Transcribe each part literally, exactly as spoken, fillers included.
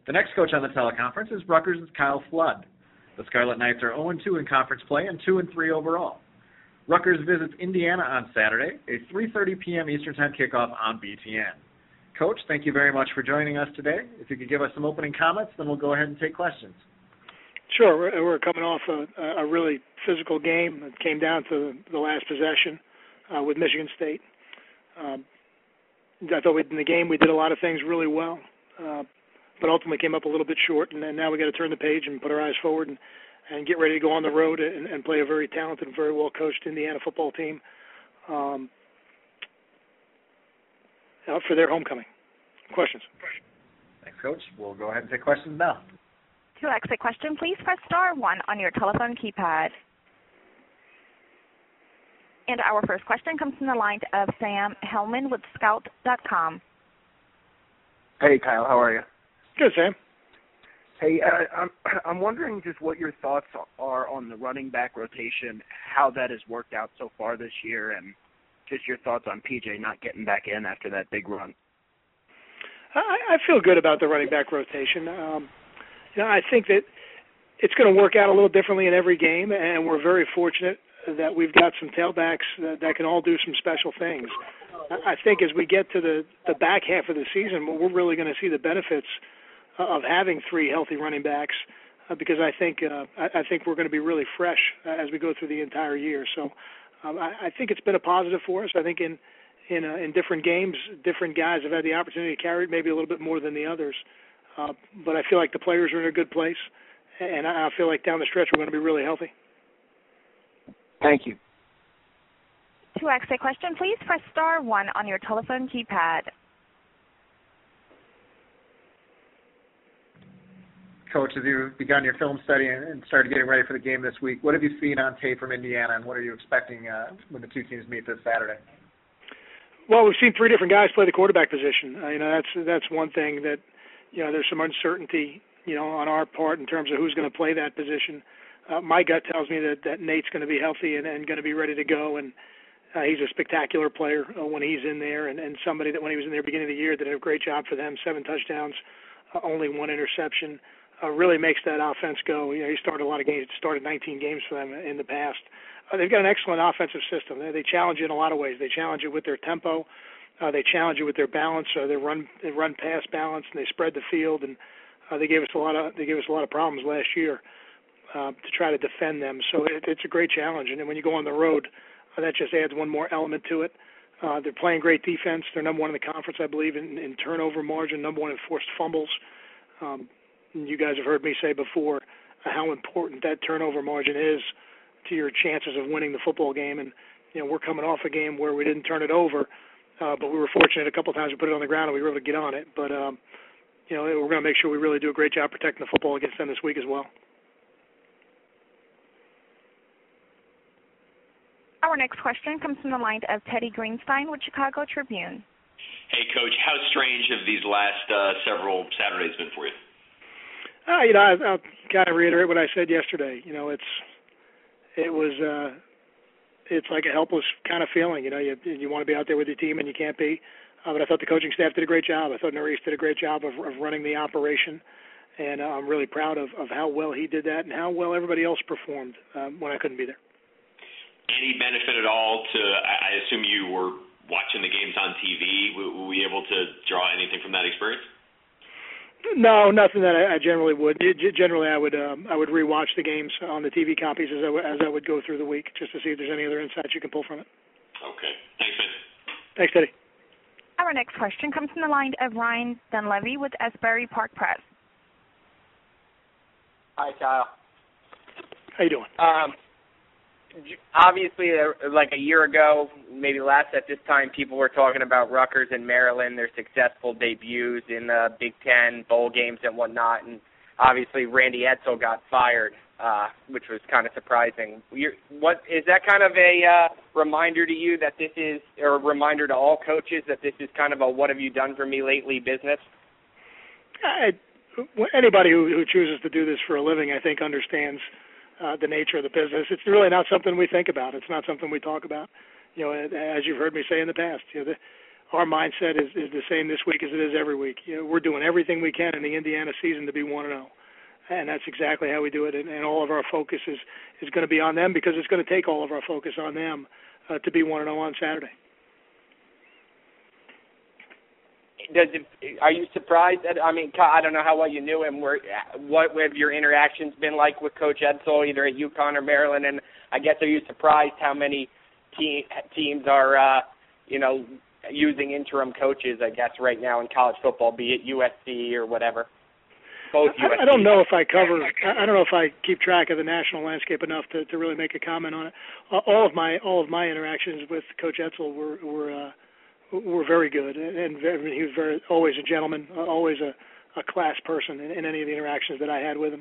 The next coach on the teleconference is Rutgers' Kyle Flood. The Scarlet Knights are oh and two in conference play and two and three overall. Rutgers visits Indiana on Saturday, a three thirty p.m. Eastern Time kickoff on B T N. Coach, thank you very much for joining us today. If you could give us some opening comments, then we'll go ahead and take questions. Sure. We're, we're coming off a, a really physical game. It came down to the last possession uh, with Michigan State. Um, I thought we, in the game we did a lot of things really well, uh, but ultimately came up a little bit short, and then now we got to turn the page and put our eyes forward and, and get ready to go on the road and, and play a very talented and very well-coached Indiana football team um, out for their homecoming. Questions? Thanks, Coach. We'll go ahead and take questions now. To ask a question, please press star one on your telephone keypad. And our first question comes from the line of Sam Hellman with Scout dot com. Hey, Kyle. How are you? Good, Sam. Hey, uh, I'm, I'm wondering just what your thoughts are on the running back rotation, how that has worked out so far this year, and just your thoughts on P J not getting back in after that big run. I, I feel good about the running back rotation. Um, you know, I think that it's going to work out a little differently in every game, and we're very fortunate that we've got some tailbacks that, that can all do some special things. I think as we get to the, the back half of the season, we're really going to see the benefits of having three healthy running backs uh, because I think uh, I, I think we're going to be really fresh uh, as we go through the entire year. So um, I, I think it's been a positive for us. I think in in, uh, in different games, different guys have had the opportunity to carry it maybe a little bit more than the others. Uh, but I feel like the players are in a good place, and I, I feel like down the stretch we're going to be really healthy. Thank you. To ask a question, please press star one on your telephone keypad. Coach, as you've begun your film study and started getting ready for the game this week, what have you seen on tape from Indiana, and what are you expecting uh, when the two teams meet this Saturday? Well, we've seen three different guys play the quarterback position. Uh, you know, that's that's one thing that, you know, there's some uncertainty, you know, on our part in terms of who's going to play that position. Uh, my gut tells me that, that Nate's going to be healthy and, and going to be ready to go, and uh, he's a spectacular player uh, when he's in there, and, and somebody that when he was in there beginning of the year did a great job for them, seven touchdowns, uh, only one interception, uh, really makes that offense go. You know, he started a lot of games, started nineteen games for them in the past. Uh, they've got an excellent offensive system. They, they challenge you in a lot of ways. They challenge you with their tempo. Uh, they challenge you with their balance, uh, their run, they run pass balance, and they spread the field. And uh, they gave us a lot of they gave us a lot of problems last year uh, to try to defend them. So it, it's a great challenge. And then when you go on the road, uh, that just adds one more element to it. Uh, they're playing great defense. They're number one in the conference, I believe, in, in turnover margin, number one in forced fumbles. Um, you guys have heard me say before uh, how important that turnover margin is to your chances of winning the football game. And, you know, we're coming off a game where we didn't turn it over, uh, but we were fortunate a couple of times we put it on the ground and we were able to get on it. But, um, you know, we're going to make sure we really do a great job protecting the football against them this week as well. Our next question comes from the line of Teddy Greenstein with Chicago Tribune. Hey, Coach, how strange have these last uh, several Saturdays been for you? Uh, you know, I, I'll kind of reiterate what I said yesterday. You know, it's it was uh, it's like a helpless kind of feeling. You know, you you want to be out there with your team and you can't be. Uh, but I thought the coaching staff did a great job. I thought Norris did a great job of, of running the operation, and uh, I'm really proud of, of how well he did that and how well everybody else performed um, when I couldn't be there. Any benefit at all to, I assume you were watching the games on T V. Were we able to draw anything from that experience? No, nothing that I, I generally would. Generally, I would um, I would rewatch the games on the T V copies as I, w- as I would go through the week, just to see if there's any other insights you can pull from it. Okay. Thanks, man. Thanks, Teddy. Our next question comes from the line of Ryan Dunleavy with Asbury Park Press. Hi, Kyle. How you doing? Um, obviously, uh, like a year ago, maybe last at this time, people were talking about Rutgers and Maryland, their successful debuts in the Big Ten bowl games and whatnot, and obviously Randy Edsall got fired, uh, which was kind of surprising. You're, what is that kind of a uh, reminder to you that this is, or a reminder to all coaches that this is kind of a what have you done for me lately business? I, anybody who, who chooses to do this for a living, I think, understands Uh, the nature of the business. It's really not something we think about. It's not something we talk about. You know, as you've heard me say in the past, you know, the, our mindset is, is the same this week as it is every week. You know, we're doing everything we can in the Indiana season to be one and zero, and that's exactly how we do it. And, and all of our focus is is going to be on them because it's going to take all of our focus on them uh, to be one and zero on Saturday. Does it, are you surprised? That, I mean, I don't know how well you knew him. Where, what have your interactions been like with Coach Edsall, either at UConn or Maryland? And I guess, are you surprised how many te- teams are, uh, you know, using interim coaches? I guess right now in college football, be it U S C or whatever. Both U S C. I, I don't know if I cover. I don't know if I keep track of the national landscape enough to, to really make a comment on it. All of my all of my interactions with Coach Edsall were were. Uh, were very good, and very, he was very always a gentleman, always a, a class person in, in any of the interactions that I had with him.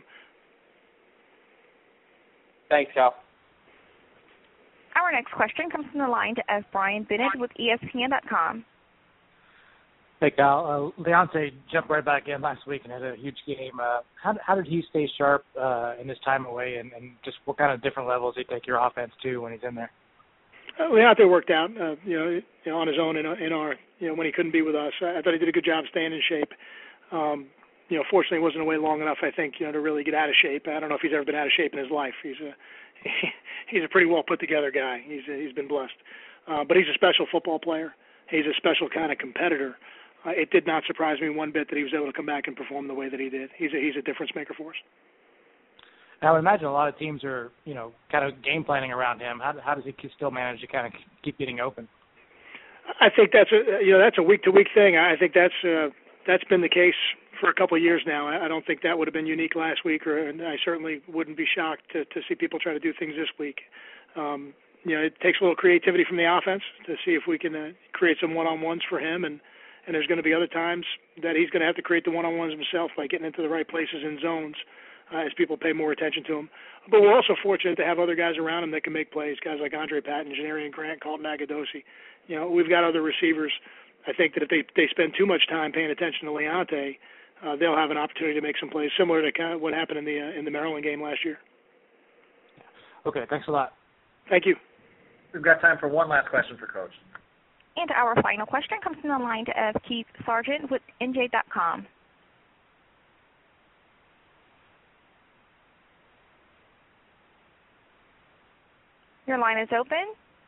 Thanks, Cal. Our next question comes from the line of Brian Bennett with E S P N dot com. Hey, Cal. Uh, Leonte jumped right back in last week and had a huge game. Uh, how, how did he stay sharp uh, in his time away, and, and just what kind of different levels he take your offense to when he's in there? Uh, Leonte worked out, uh, you know, you know, on his own in, in our, you know, when he couldn't be with us. I, I thought he did a good job staying in shape. Um, you know, fortunately, he wasn't away long enough, I think, you know, to really get out of shape. I don't know if he's ever been out of shape in his life. He's a he's a pretty well put together guy. He's a, he's been blessed, uh, but he's a special football player. He's a special kind of competitor. Uh, it did not surprise me one bit that he was able to come back and perform the way that he did. He's a, he's a difference maker for us. I would imagine a lot of teams are, you know, kind of game planning around him. How, how does he still manage to kind of keep getting open? I think that's a you know that's a week to week thing. I think that's uh, that's been the case for a couple of years now. I don't think that would have been unique last week, or and I certainly wouldn't be shocked to, to see people try to do things this week. Um, you know, it takes a little creativity from the offense to see if we can uh, create some one on ones for him, and and there's going to be other times that he's going to have to create the one on ones himself by getting into the right places in zones. Uh, as people pay more attention to him. But we're also fortunate to have other guys around him that can make plays, guys like Andre Patton, Janarian Grant, Colton Agadosi. You know, we've got other receivers. I think that if they, they spend too much time paying attention to Leonte, uh, they'll have an opportunity to make some plays similar to kind of what happened in the uh, in the Maryland game last year. Okay, thanks a lot. Thank you. We've got time for one last question for Coach. And our final question comes from the line of Keith Sargent with N J dot com. Your line is open.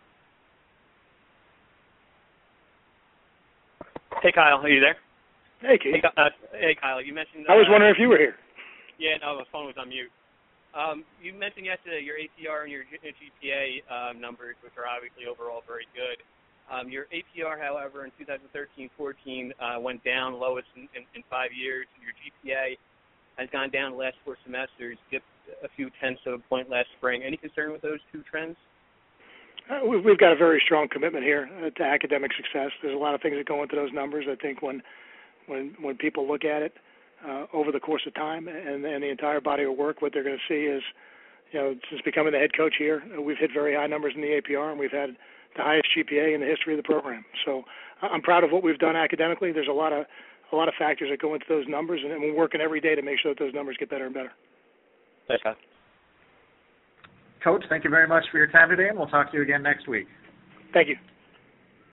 Hey, Kyle. Are you there? Hey, Keith. Hey, uh, hey Kyle. You mentioned... Uh, I was wondering if you were here. Yeah, no, the phone was on mute. Um, you mentioned yesterday your A P R and your G P A um, numbers, which are obviously overall very good. Um, your A P R, however, in two thousand thirteen fourteen uh, went down, lowest in, in, in five years. Your G P A has gone down the last four semesters, dipped a few tenths of a point last spring. Any concern with those two trends? Uh, we've got a very strong commitment here uh, to academic success. There's a lot of things that go into those numbers. I think when when when people look at it uh, over the course of time and, and the entire body of work, what they're going to see is, you know, since becoming the head coach here, uh, we've hit very high numbers in the A P R, and we've had the highest G P A in the history of the program. So I'm proud of what we've done academically. There's a lot of a lot of factors that go into those numbers, and we're working every day to make sure that those numbers get better and better. Thanks, Kyle. Coach, thank you very much for your time today, and we'll talk to you again next week. Thank you.